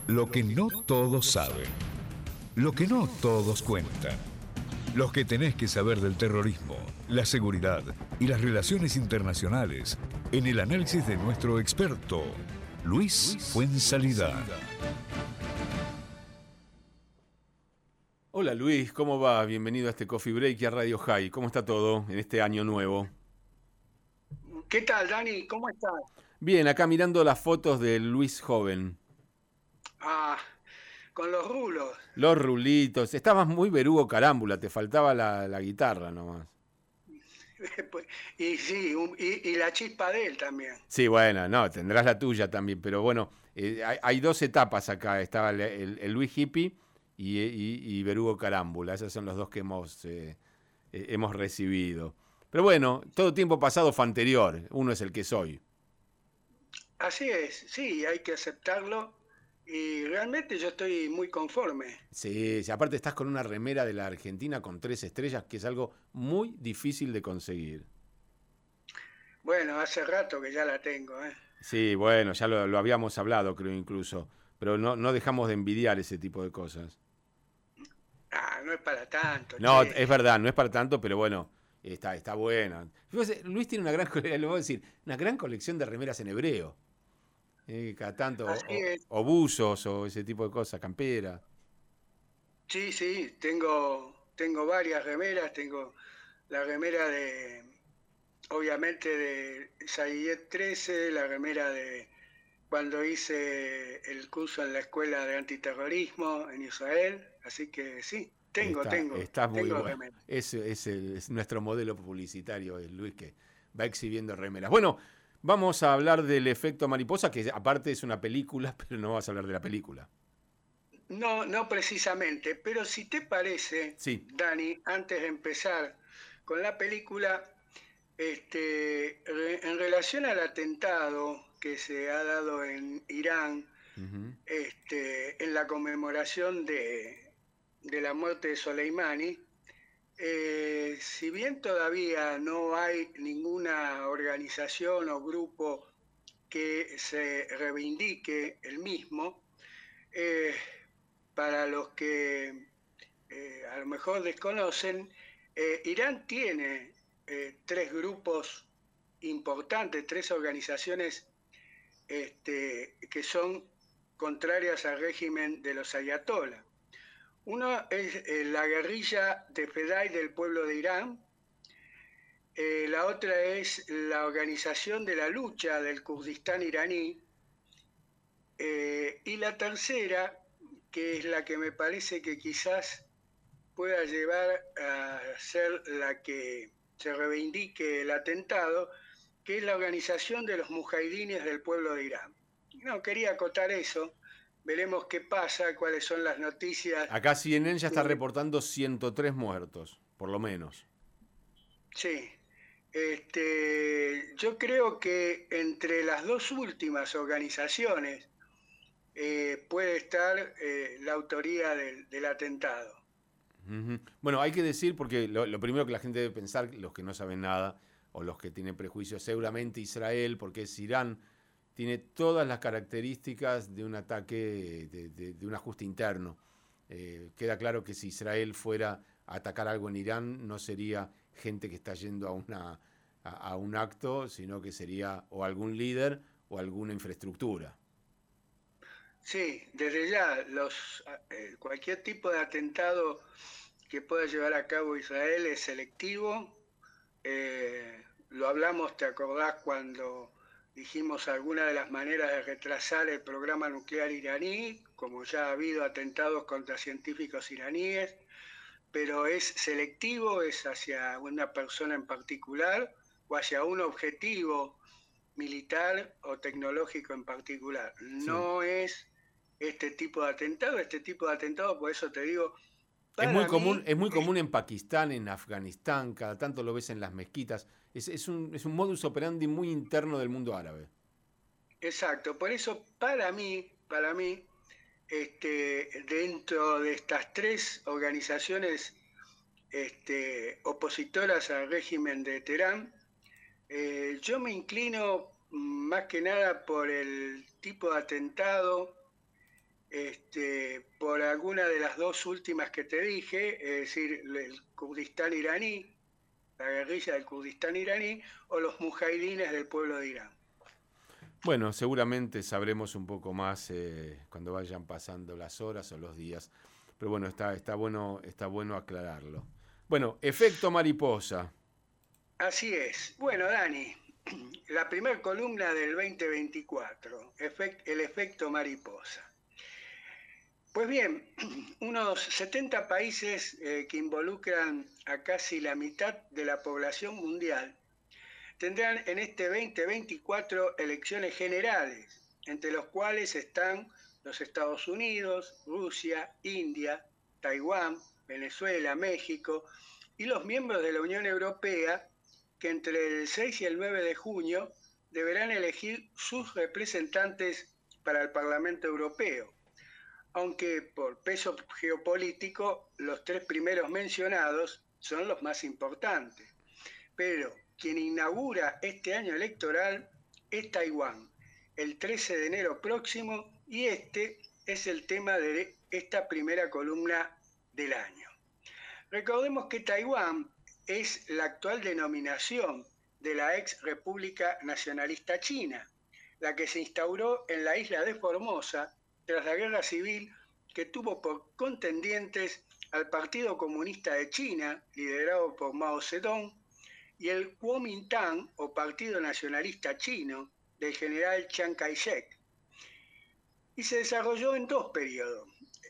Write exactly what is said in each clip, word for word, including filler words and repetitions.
Lo que no todos saben. Lo que no todos cuentan. Los que tenés que saber del terrorismo, la seguridad y las relaciones internacionales en el análisis de nuestro experto, Luis Fuenzalida. Hola Luis, ¿cómo va? Bienvenido a este Coffee Break y a Radio High. ¿Cómo está todo en este año nuevo? ¿Qué tal, Dani? ¿Cómo estás? Bien, acá mirando las fotos de Luis joven. Ah, con los rulos. Los rulitos. Estabas muy Berugo Carámbula, te faltaba la, la guitarra nomás. Y sí, un- y, y la chispa de él también. Sí, bueno, no, tendrás la tuya también, pero bueno, eh, hay, hay dos etapas acá. Estaba el, el- el Luis Hippie y, y, y Berugo Carámbula. Esos son los dos que hemos, eh, eh, hemos recibido. Pero bueno, todo tiempo pasado fue anterior. Uno es el que soy. Así es, sí, hay que aceptarlo. Y realmente yo estoy muy conforme. Sí, sí, aparte estás con una remera de la Argentina con tres estrellas, que es algo muy difícil de conseguir. Bueno, hace rato que ya la tengo, ¿eh? Sí, bueno, ya lo, lo habíamos hablado, creo incluso, pero no, no dejamos de envidiar ese tipo de cosas. Ah, no es para tanto, No, che. es verdad, no es para tanto, pero bueno, está, está buena. Fíjate, Luis tiene una gran, cole- le voy a decir, una gran colección de remeras en hebreo. Eh, cada tanto, o, Así o- es. o buzos, o ese tipo de cosas, campera. Sí, sí, tengo, tengo varias remeras. Tengo la remera de, obviamente, de Sayet trece, la remera de cuando hice el curso en la escuela de antiterrorismo en Israel, así que sí, tengo, Está, tengo, está muy tengo bueno. remeras. Es, es, el- es nuestro modelo publicitario, el Luis, que va exhibiendo remeras. Bueno, vamos a hablar del efecto mariposa, que aparte es una película, pero no vas a hablar de la película. No, no precisamente, pero si te parece, Sí. Dani, antes de empezar con la película, este, re- en relación al atentado que se ha dado en Irán, Ujú. este, en la conmemoración de, de la muerte de Soleimani. Eh, si bien todavía no hay ninguna organización o grupo que se reivindique el mismo, eh, para los que eh, a lo mejor desconocen, eh, Irán tiene eh, tres grupos importantes, tres organizaciones este, que son contrarias al régimen de los ayatolás. Uno es eh, la guerrilla de Fedai del pueblo de Irán. Eh, la otra es la Organización de la Lucha del Kurdistán iraní. Eh, y la tercera, que es la que me parece que quizás pueda llevar a ser la que se reivindique el atentado, que es la Organización de los Mujahidines del pueblo de Irán. No, quería acotar eso. Veremos qué pasa, cuáles son las noticias. Acá C N N ya está reportando ciento tres muertos, por lo menos. Sí, este, yo creo que entre las dos últimas organizaciones eh, puede estar eh, la autoría del, del atentado. Ujú. Bueno, hay que decir, porque lo, lo primero que la gente debe pensar, los que no saben nada o los que tienen prejuicios, seguramente Israel, porque es Irán, tiene todas las características de un ataque, de, de- de un ajuste interno. Eh, queda claro que si Israel fuera a atacar algo en Irán, no sería gente que está yendo a, una, a, a un acto, sino que sería o algún líder o alguna infraestructura. Sí, desde ya los, eh, cualquier tipo de atentado que pueda llevar a cabo Israel es selectivo. Eh, lo hablamos, ¿te acordás cuando dijimos alguna de las maneras de retrasar el programa nuclear iraní, como ya ha habido atentados contra científicos iraníes? Pero es selectivo, es hacia una persona en particular o hacia un objetivo militar o tecnológico en particular. Sí. No es este tipo de atentado, este tipo de atentado, por eso te digo, Es muy para común, mí, es muy es, común en Pakistán, en Afganistán, cada tanto lo ves en las mezquitas. Es, es un, es un modus operandi muy interno del mundo árabe. exacto, por eso para mí, para mí, este, dentro de estas tres organizaciones este, opositoras al régimen de Teherán, eh, yo me inclino más que nada por el tipo de atentado este, por alguna de las dos últimas que te dije, es decir, el Kurdistán iraní, la guerrilla del Kurdistán iraní, o los mujahidines del pueblo de Irán. Bueno, seguramente sabremos un poco más eh, cuando vayan pasando las horas o los días. Pero bueno, está, está bueno, está bueno aclararlo. Bueno, efecto mariposa. Así es. Bueno, Dani, la primera columna del veinte veinticuatro, efect, el efecto mariposa. Pues bien, unos setenta países eh, que involucran a casi la mitad de la población mundial tendrán en este veinte veinticuatro elecciones generales, entre los cuales están los Estados Unidos, Rusia, India, Taiwán, Venezuela, México y los miembros de la Unión Europea, que entre el seis y el nueve de junio deberán elegir sus representantes para el Parlamento Europeo, aunque por peso geopolítico los tres primeros mencionados son los más importantes. Pero quien inaugura este año electoral es Taiwán, el trece de enero próximo, y este es el tema de esta primera columna del año. Recordemos que Taiwán es la actual denominación de la ex República Nacionalista China, la que se instauró en la isla de Formosa tras la guerra civil que tuvo por contendientes al Partido Comunista de China, liderado por Mao Zedong, y el Kuomintang, o Partido Nacionalista Chino, del general Chiang Kai-shek. Y se desarrolló en dos periodos,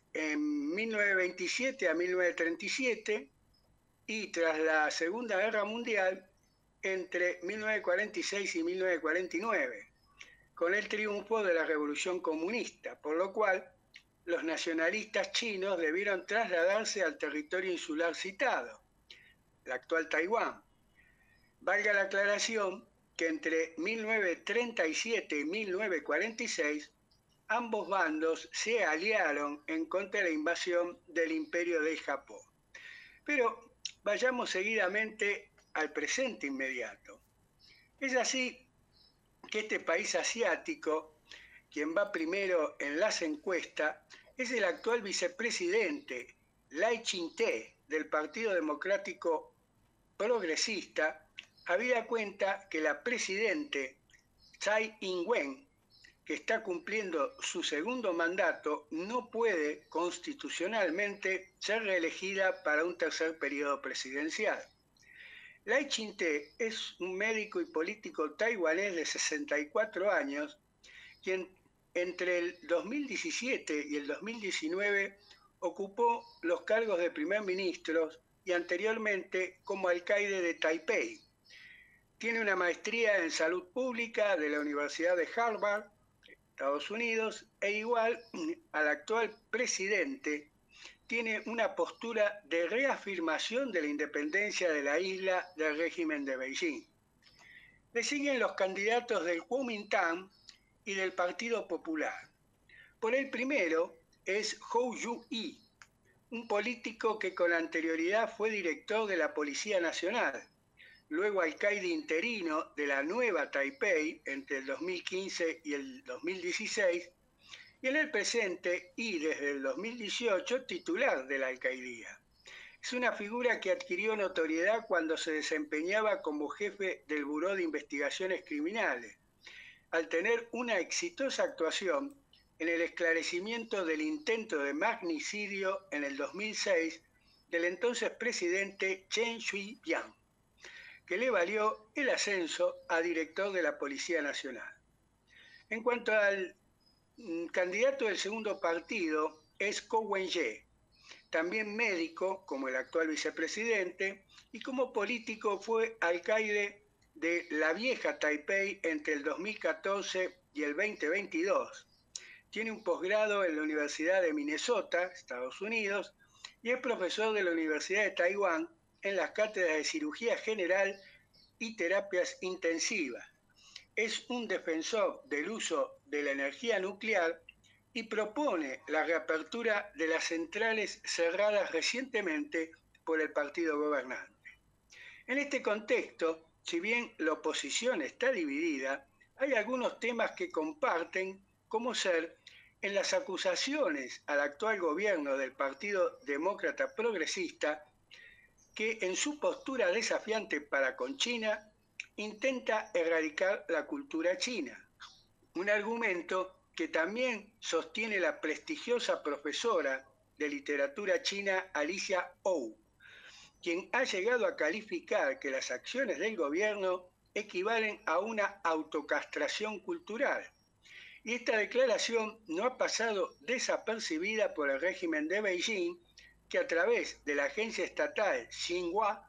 en mil novecientos veintisiete a mil novecientos treinta y siete, y tras la Segunda Guerra Mundial, entre mil novecientos cuarenta y seis y mil novecientos cuarenta y nueve, con el triunfo de la Revolución Comunista, por lo cual los nacionalistas chinos debieron trasladarse al territorio insular citado, la actual Taiwán. Valga la aclaración que entre mil novecientos treinta y siete y mil novecientos cuarenta y seis, ambos bandos se aliaron en contra de la invasión del Imperio de Japón. Pero vayamos seguidamente al presente inmediato. Es así que este país asiático, quien va primero en las encuestas, es el actual vicepresidente Lai Ching-te del Partido Democrático Progresista, habida cuenta que la presidente Tsai Ing-wen, que está cumpliendo su segundo mandato, no puede constitucionalmente ser reelegida para un tercer periodo presidencial. Lai Ching-te es un médico y político taiwanés de sesenta y cuatro años, quien entre el dos mil diecisiete y el dos mil diecinueve ocupó los cargos de primer ministro y anteriormente como alcaide de Taipei. Tiene una maestría en salud pública de la Universidad de Harvard, Estados Unidos, e igual al actual presidente, tiene una postura de reafirmación de la independencia de la isla del régimen de Beijing. Le siguen los candidatos del Kuomintang y del Partido Popular. Por el primero es Hou Yu-i, un político que con anterioridad fue director de la Policía Nacional, luego alcaide interino de la nueva Taipei entre el dos mil quince y el dos mil dieciséis, y en el presente y desde el dos mil dieciocho titular de la alcaidía. Es una figura que adquirió notoriedad cuando se desempeñaba como jefe del Buró de Investigaciones Criminales, al tener una exitosa actuación en el esclarecimiento del intento de magnicidio en el dos mil seis del entonces presidente Chen Shui-bian, que le valió el ascenso a director de la Policía Nacional. En cuanto al candidato del segundo partido, es Ko Wen-ye, también médico como el actual vicepresidente, y como político fue alcaide de la vieja Taipei entre el dos mil catorce y el veinte veintidós. Tiene un posgrado en la Universidad de Minnesota, Estados Unidos, y es profesor de la Universidad de Taiwán en las cátedras de cirugía general y terapias intensivas. Es un defensor del uso de la energía nuclear y propone la reapertura de las centrales cerradas recientemente por el partido gobernante. En este contexto, si bien la oposición está dividida, hay algunos temas que comparten, como ser en las acusaciones al actual gobierno del Partido Demócrata Progresista, que en su postura desafiante para con China intenta erradicar la cultura china, un argumento que también sostiene la prestigiosa profesora de literatura china Alicia Ou, quien ha llegado a calificar que las acciones del gobierno equivalen a una autocastración cultural. Y esta declaración no ha pasado desapercibida por el régimen de Beijing, que a través de la agencia estatal Xinhua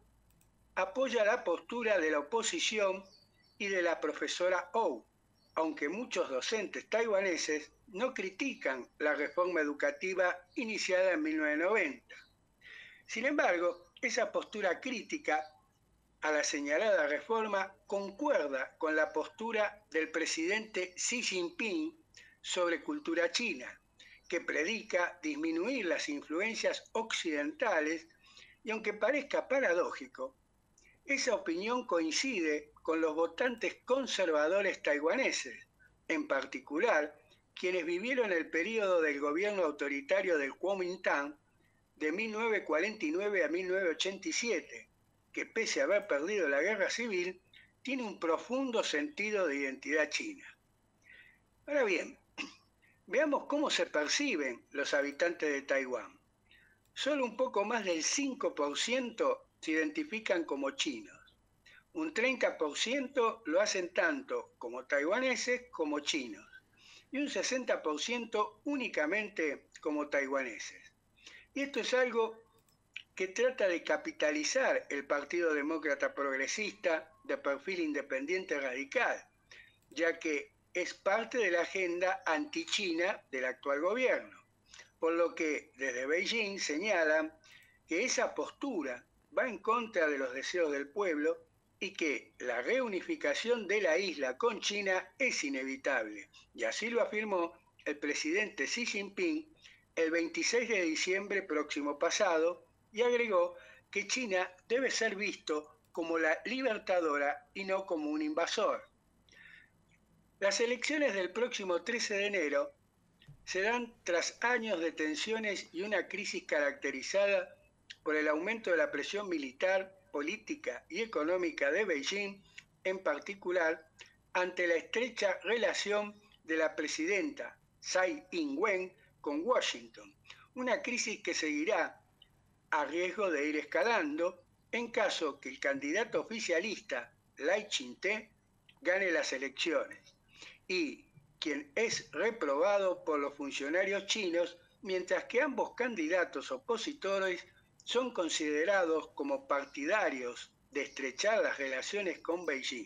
apoya la postura de la oposición y de la profesora Ou, aunque muchos docentes taiwaneses no critican la reforma educativa iniciada en mil novecientos noventa. Sin embargo, esa postura crítica a la señalada reforma concuerda con la postura del presidente Xi Jinping sobre cultura china, que predica disminuir las influencias occidentales, y aunque parezca paradójico, esa opinión coincide con los votantes conservadores taiwaneses, en particular quienes vivieron el periodo del gobierno autoritario del Kuomintang de mil novecientos cuarenta y nueve a mil novecientos ochenta y siete, que pese a haber perdido la guerra civil, tiene un profundo sentido de identidad china. Ahora bien, veamos cómo se perciben los habitantes de Taiwán. Solo un poco más del cinco por ciento se identifican como chinos. Un treinta por ciento lo hacen tanto como taiwaneses como chinos. Y un sesenta por ciento únicamente como taiwaneses. Y esto es algo que trata de capitalizar el Partido Demócrata Progresista de perfil independiente radical, ya que es parte de la agenda anti-China del actual gobierno, por lo que desde Beijing señalan que esa postura va en contra de los deseos del pueblo y que la reunificación de la isla con China es inevitable, y así lo afirmó el presidente Xi Jinping el veintiséis de diciembre próximo pasado, y agregó que China debe ser visto como la libertadora y no como un invasor. Las elecciones del próximo trece de enero se dan tras años de tensiones y una crisis caracterizada por el aumento de la presión militar, política y económica de Beijing, en particular ante la estrecha relación de la presidenta Tsai Ing-wen con Washington, una crisis que seguirá a riesgo de ir escalando en caso que el candidato oficialista Lai Ching-te gane las elecciones y quien es reprobado por los funcionarios chinos, mientras que ambos candidatos opositores son considerados como partidarios de estrechar las relaciones con Beijing.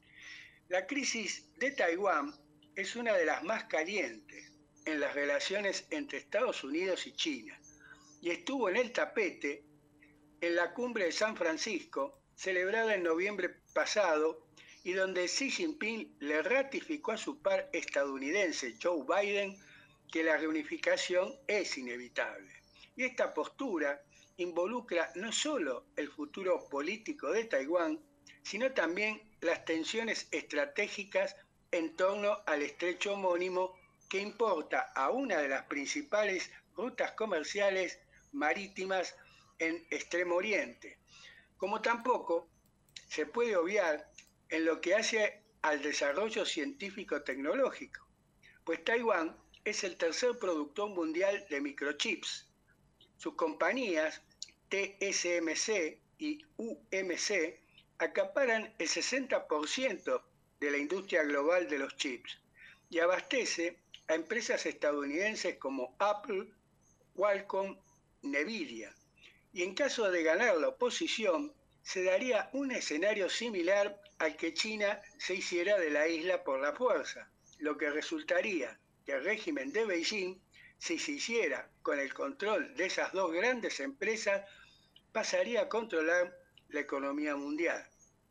La crisis de Taiwán es una de las más calientes en las relaciones entre Estados Unidos y China, y estuvo en el tapete en la cumbre de San Francisco, celebrada en noviembre pasado, y donde Xi Jinping le ratificó a su par estadounidense Joe Biden que la reunificación es inevitable. Y esta postura involucra no solo el futuro político de Taiwán, sino también las tensiones estratégicas en torno al estrecho homónimo que importa a una de las principales rutas comerciales marítimas en Extremo Oriente, como tampoco se puede obviar en lo que hace al desarrollo científico-tecnológico, pues Taiwán es el tercer productor mundial de microchips. Sus compañías T S M C y U M C acaparan el sesenta por ciento de la industria global de los chips y abastece a empresas estadounidenses como Apple, Qualcomm, Nvidia. Y en caso de ganar la oposición, se daría un escenario similar al que China se hiciera de la isla por la fuerza, lo que resultaría que el régimen de Beijing, si se hiciera con el control de esas dos grandes empresas, pasaría a controlar la economía mundial.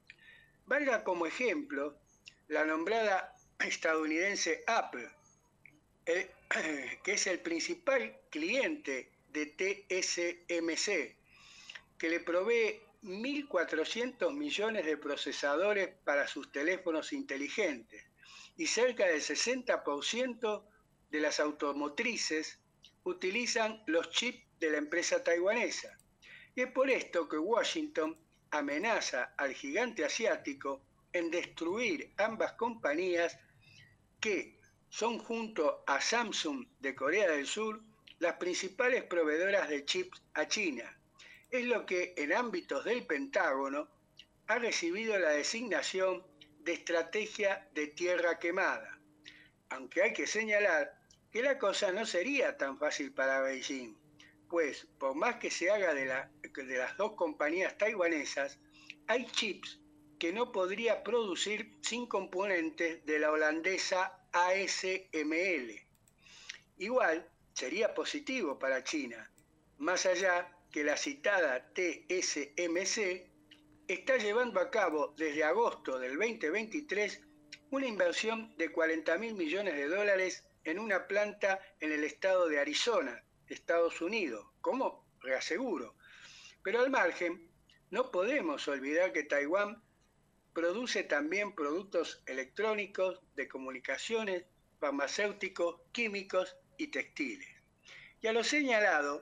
Valga como ejemplo la nombrada estadounidense Apple, el, que es el principal cliente de T S M C, que le provee mil cuatrocientos millones de procesadores para sus teléfonos inteligentes y cerca del sesenta por ciento de las automotrices utilizan los chips de la empresa taiwanesa. Y es por esto que Washington amenaza al gigante asiático en destruir ambas compañías que son, junto a Samsung de Corea del Sur, las principales proveedoras de chips a China. Es lo que en ámbitos del Pentágono ha recibido la designación de estrategia de tierra quemada. Aunque hay que señalar que la cosa no sería tan fácil para Beijing, pues por más que se haga de, la, de las dos compañías taiwanesas, hay chips que no podría producir sin componentes de la holandesa A S M L. Igual sería positivo para China, más allá que la citada T S M C está llevando a cabo desde agosto del veinte veintitrés una inversión de cuarenta mil millones de dólares en una planta en el estado de Arizona, Estados Unidos, como reaseguro. Pero al margen, no podemos olvidar que Taiwán produce también productos electrónicos, de comunicaciones, farmacéuticos, químicos y textiles. Y a lo señalado,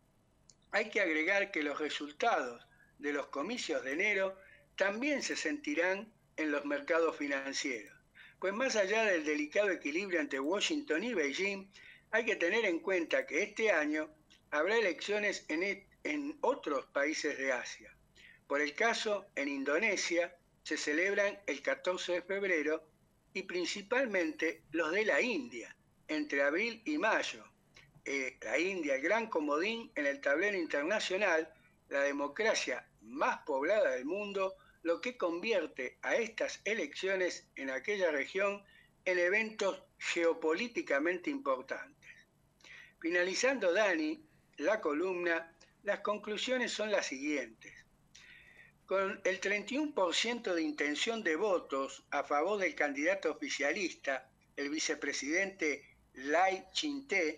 hay que agregar que los resultados de los comicios de enero también se sentirán en los mercados financieros. Pues más allá del delicado equilibrio entre Washington y Beijing, hay que tener en cuenta que este año habrá elecciones en, en otros países de Asia. Por el caso, en Indonesia se celebran el catorce de febrero y principalmente los de la India, entre abril y mayo. Eh, la India, el gran comodín en el tablero internacional, la democracia más poblada del mundo, lo que convierte a estas elecciones en aquella región en eventos geopolíticamente importantes. Finalizando, Dani, la columna, las conclusiones son las siguientes. Con el treinta y uno por ciento de intención de votos a favor del candidato oficialista, el vicepresidente Lai Ching-te,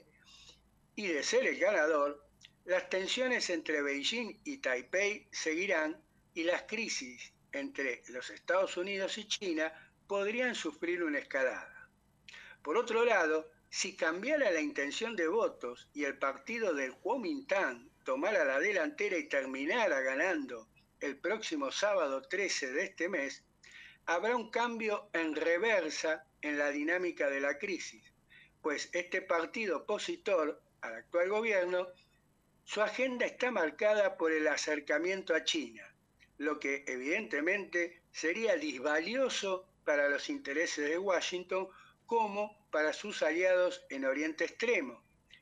y de ser el ganador, las tensiones entre Beijing y Taipei seguirán y las crisis entre los Estados Unidos y China podrían sufrir una escalada. Por otro lado, si cambiara la intención de votos y el partido del Kuomintang tomara la delantera y terminara ganando el próximo sábado trece de este mes, habrá un cambio en reversa en la dinámica de la crisis, pues este partido opositor al actual gobierno, su agenda está marcada por el acercamiento a China, lo que evidentemente sería disvalioso para los intereses de Washington como para sus aliados en Oriente Extremo,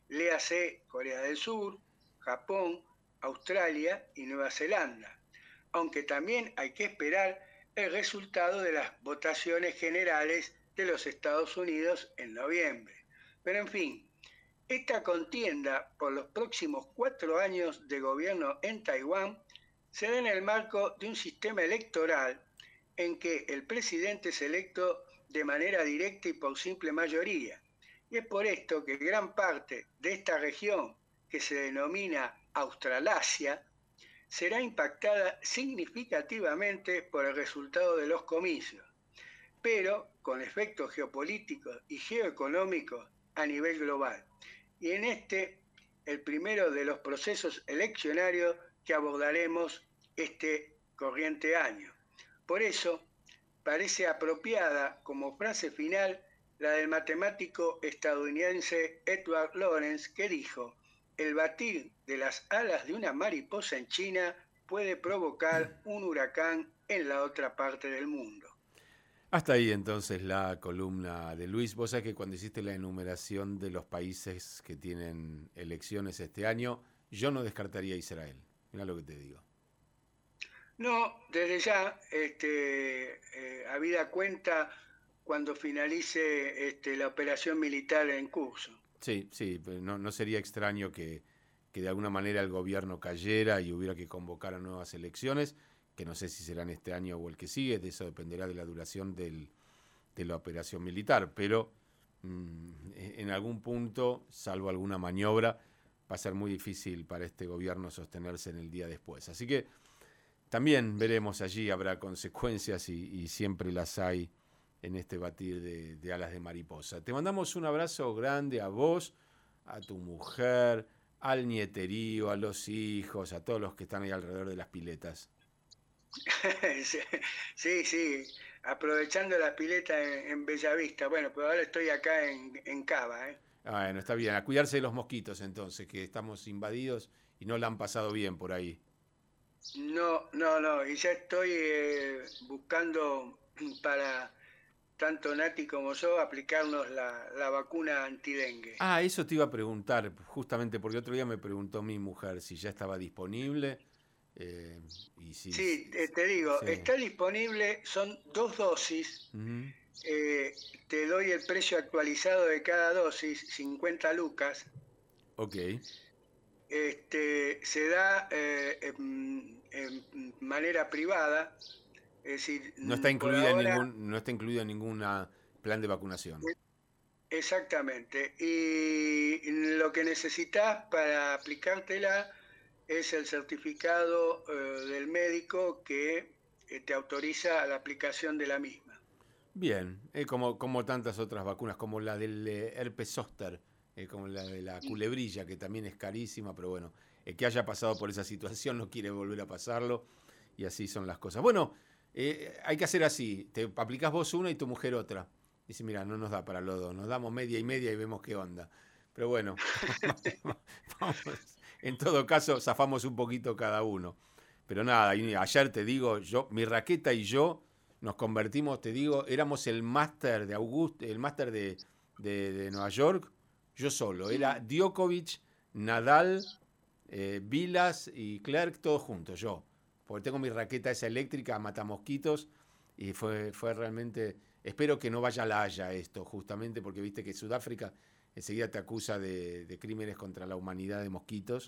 léase Corea del Sur, Japón, Australia y Nueva Zelanda, aunque también hay que esperar el resultado de las votaciones generales de los Estados Unidos en noviembre. Pero en fin, esta contienda por los próximos cuatro años de gobierno en Taiwán se da en el marco de un sistema electoral en que el presidente es electo de manera directa y por simple mayoría. Y es por esto que gran parte de esta región, que se denomina Australasia, será impactada significativamente por el resultado de los comicios, pero con efectos geopolíticos y geoeconómicos a nivel global. Y en este, el primero de los procesos eleccionarios que abordaremos este corriente año. Por eso, parece apropiada como frase final la del matemático estadounidense Edward Lorenz, que dijo: el batir de las alas de una mariposa en China puede provocar un huracán en la otra parte del mundo. Hasta ahí entonces la columna de Luis. Vos sabés que cuando hiciste la enumeración de los países que tienen elecciones este año, yo no descartaría a Israel. Mirá lo que te digo. No, desde ya, este, eh, habida cuenta cuando finalice este, la operación militar en curso. Sí, sí, no, no sería extraño que, que de alguna manera el gobierno cayera y hubiera que convocar a nuevas elecciones, que no sé si serán este año o el que sigue, de eso dependerá de la duración del, de la operación militar, pero mmm, en algún punto, salvo alguna maniobra, va a ser muy difícil para este gobierno sostenerse en el día después. Así que también veremos allí, habrá consecuencias y, y siempre las hay en este batir de, de alas de mariposa. Te mandamos un abrazo grande a vos, a tu mujer, al nieterío, a los hijos, a todos los que están ahí alrededor de las piletas. Sí, sí, aprovechando las piletas en, en Bellavista. Bueno, pero ahora estoy acá en, en Cava, ¿eh? Bueno, está bien, a cuidarse de los mosquitos entonces, que estamos invadidos y no la han pasado bien por ahí. No, no, no, y ya estoy eh, buscando para tanto Nati como yo aplicarnos la, la vacuna antidengue. Ah, eso te iba a preguntar, justamente porque otro día me preguntó mi mujer si ya estaba disponible. Eh, y si, sí, eh, te digo, sí. Está disponible, son dos dosis. Uh-huh. eh, te doy el precio actualizado de cada dosis, cincuenta lucas. Ok. Este, se da eh, en, en manera privada. Es decir, no está incluida ahora, en ningún, no está incluida en ningún plan de vacunación. Exactamente. Y lo que necesitas para aplicártela es el certificado eh, del médico que eh, te autoriza la aplicación de la misma. Bien, eh, como, como tantas otras vacunas, como la del eh, herpes zóster, eh, como la de la culebrilla, que también es carísima, pero bueno, el que haya pasado por esa situación no quiere volver a pasarlo, y así son las cosas. Bueno, eh, hay que hacer así, te aplicás vos una y tu mujer otra. Dice, mira, no nos da para los dos, nos damos media y media y vemos qué onda. Pero bueno, vamos, en todo caso, zafamos un poquito cada uno. Pero nada, y ayer te digo, yo, mi raqueta y yo nos convertimos, te digo, éramos el máster de Augusto, el máster de, de, de Nueva York, yo solo. Era Djokovic, Nadal, eh, Vilas y Clerc, todos juntos, yo. Porque tengo mi raqueta esa eléctrica, matamosquitos, y fue, fue realmente... Espero que no vaya a la Haya esto, justamente, porque viste que Sudáfrica enseguida te acusa de, de crímenes contra la humanidad de mosquitos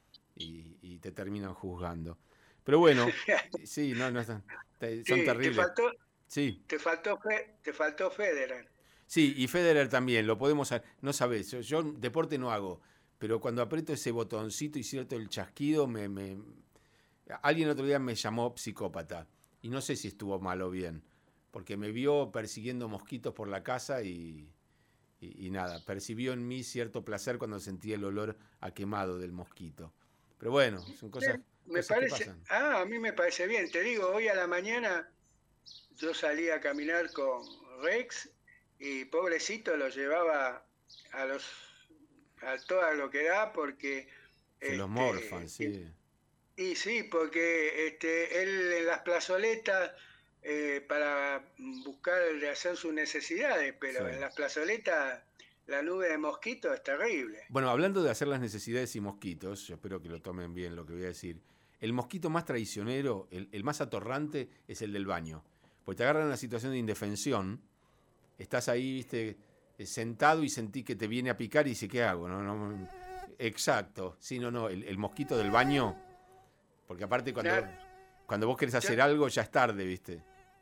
y, y te terminan juzgando. Pero bueno, sí, no, no son sí, terribles. Te faltó, sí. te faltó, te faltó Federer. Sí, y Federer también, lo podemos hacer. No sabés, yo, yo deporte no hago, pero cuando aprieto ese botoncito y cierto el chasquido, me, me... alguien otro día me llamó psicópata y no sé si estuvo mal o bien. Porque me vio persiguiendo mosquitos por la casa y, y, y nada, percibió en mí cierto placer cuando sentí el olor a quemado del mosquito. Pero bueno, son cosas, me cosas parece, que pasan. Ah, a mí me parece bien. Te digo, hoy a la mañana yo salí a caminar con Rex y pobrecito lo llevaba a los a todo lo que da porque... Se este, los morfan, sí. Y, y sí, porque este, él en las plazoletas... Eh, para buscar de hacer sus necesidades, pero sí. En las plazoletas la nube de mosquitos es terrible. Bueno, hablando de hacer las necesidades y mosquitos, yo espero que lo tomen bien lo que voy a decir, el mosquito más traicionero, el, el más atorrante, es el del baño. Porque te agarran en una situación de indefensión, estás ahí, viste, sentado y sentí que te viene a picar y dices, ¿qué hago? No, no, exacto, sí, no, no, el, el mosquito del baño, porque aparte cuando, claro. cuando vos querés hacer yo... algo ya es tarde, viste.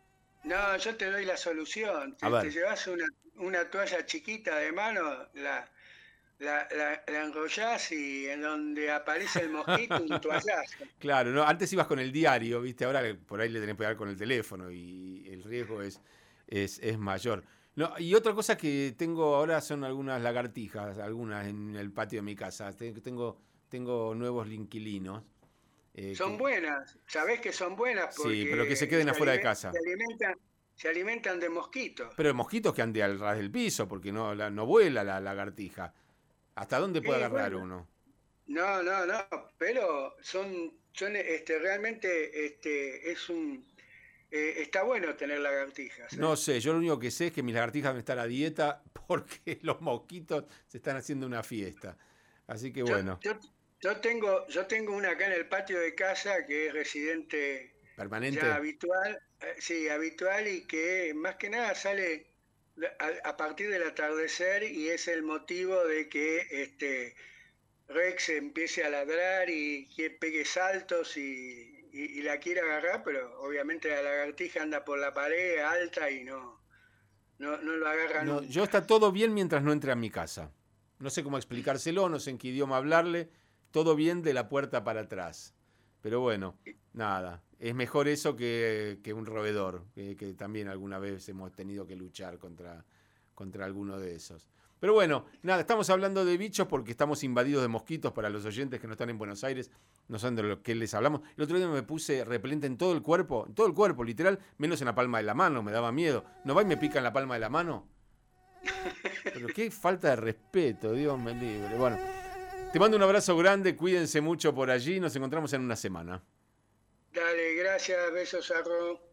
No, yo te doy la solución. Te, te llevas una, una toalla chiquita de mano, la, la, la, la enrollás y en donde aparece el mosquito un toallazo. Claro, no, antes ibas con el diario, ¿viste? Ahora por ahí le tenés que pegar con el teléfono y el riesgo es, es, es mayor. No, y otra cosa que tengo ahora son algunas lagartijas, algunas en el patio de mi casa. Tengo, tengo nuevos inquilinos. Eh, son que, buenas, sabés que son buenas porque sí, pero que se queden se afuera de casa. Se alimentan, se alimentan de mosquitos. Pero de mosquitos que ande al ras del piso, porque no, la, no vuela la lagartija. ¿Hasta dónde puede eh, agarrar bueno, uno? No, no, no, pero son, son este, realmente este, es un eh, está bueno tener lagartijas. ¿eh? No sé, yo lo único que sé es que mis lagartijas deben estar a dieta porque los mosquitos se están haciendo una fiesta. Así que yo, bueno. Yo, Yo tengo, yo tengo una acá en el patio de casa que es residente permanente, ya habitual, eh, sí, habitual y que más que nada sale a, a partir del atardecer y es el motivo de que este Rex empiece a ladrar y que pegue saltos y, y, y la quiere agarrar, pero obviamente la lagartija anda por la pared alta y no, no, no lo agarra no, nunca. Yo está todo bien mientras no entre a mi casa. No sé cómo explicárselo, no sé en qué idioma hablarle. Todo bien de la puerta para atrás. Pero bueno, nada. es mejor eso que, que un roedor, que, que también alguna vez hemos tenido que luchar contra, contra alguno de esos. Pero bueno, nada, estamos hablando de bichos porque estamos invadidos de mosquitos. Para los oyentes que no están en Buenos Aires, no saben de lo que les hablamos. El otro día me puse repelente en todo el cuerpo, en todo el cuerpo, literal, menos en la palma de la mano, me daba miedo. ¿No va y me pica en la palma de la mano? Pero qué falta de respeto, Dios me libre. Bueno, te mando un abrazo grande, cuídense mucho por allí, nos encontramos en una semana. Dale, gracias, besos, Arro.